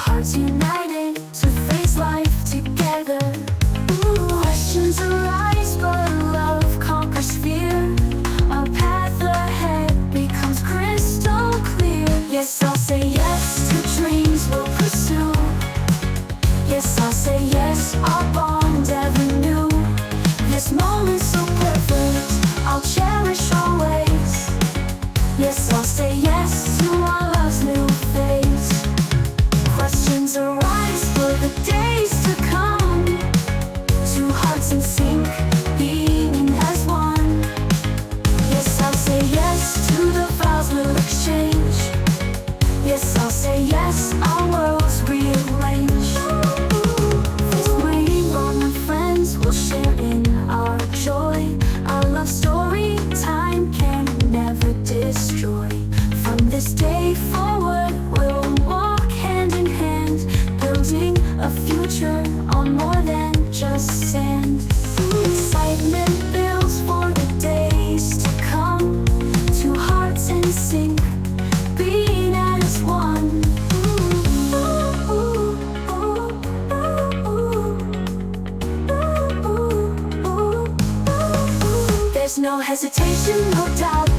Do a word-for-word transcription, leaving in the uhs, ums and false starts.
hearts united to face life together. Ooh, questions arise, but love conquers fear. Our path ahead becomes crystal clear. Yes, I'll say yes to dreams we'll pursue. Yes, I'll say yes, our bond ever new. This moment's so perfect, I'll cherish always. Yes, I'll say yes to our love's new phase. Questions arise for the days to come. Two hearts in sync, being as one. Yes, I'll say yes to the vows we'll exchange. Yes, I'll say yes, our worlds rearrange. This rainbow, my friends, will share in our joy. Our love story, time can never destroy. From this day forward, we'll walk hand in hand, building a future on more than just sand. Excitement builds for the days to come. Two hearts in sync, being as one. There's no hesitation, no doubt.